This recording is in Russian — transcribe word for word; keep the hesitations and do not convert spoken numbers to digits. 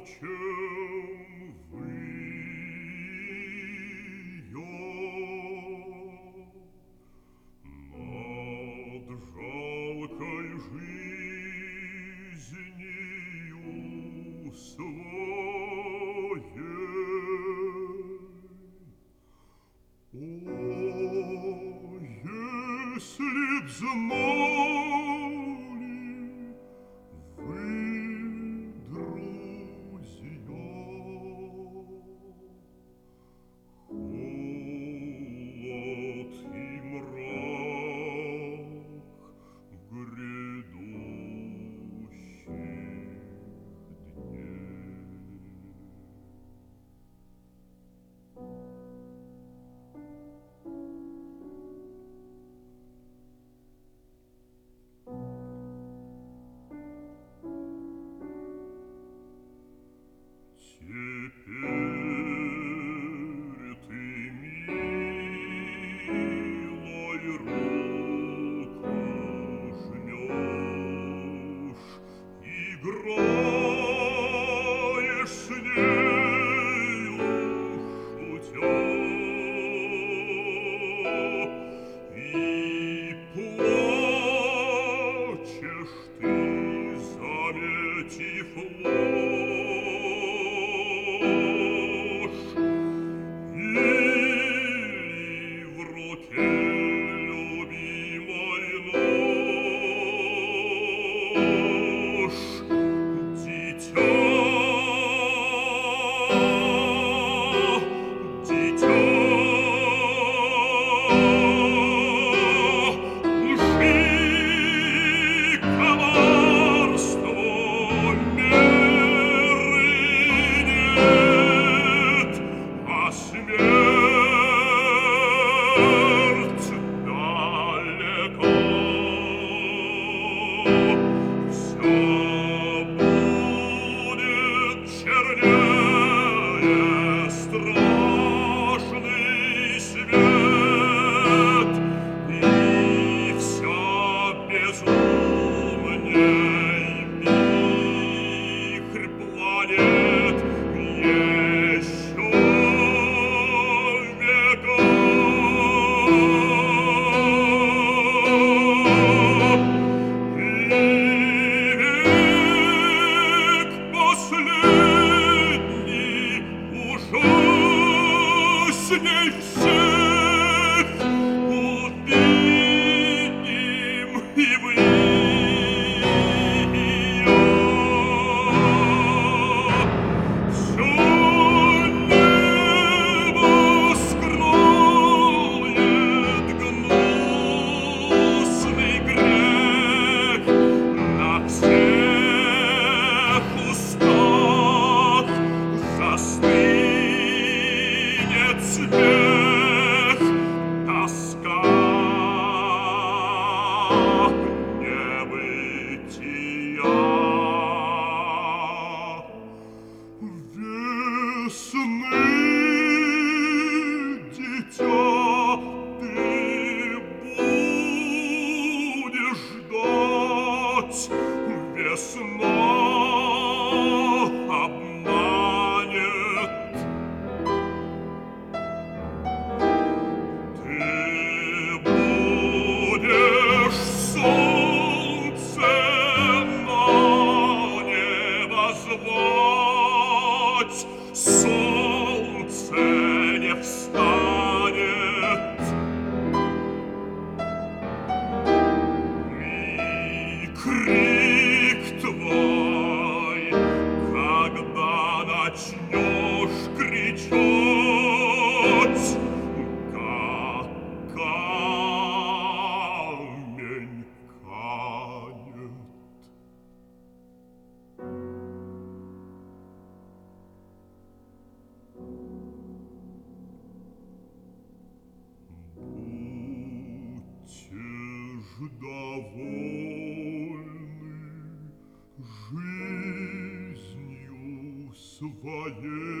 чем вы ее над жалкой жизнью своей. О, если б знали вы, друзья, холод и мрак грядущих дней. Теперь ты, милой, руку жмешь, играешь с нею, шутя, и плачешь ты, заметив ложь, или в руке любимой нож. Дитя, дитя, лжи, коварство, меры нет, а смерть далека. Всё будет чернее страшный свет, и всё безумней вихрь планет еще века. И век последний ужасней всех увидим и вы, и я. Всё небо скроет гнусный грех, на всех устах застынет смех, тоска небытия. Весны, дитя, ты будешь ждать, весна обманет. Ты будешь солнце на небо звать, солнце не встанет. И крик твой, когда начнешь кричать, как камень канет. Будьте ж довольны жизнью своей.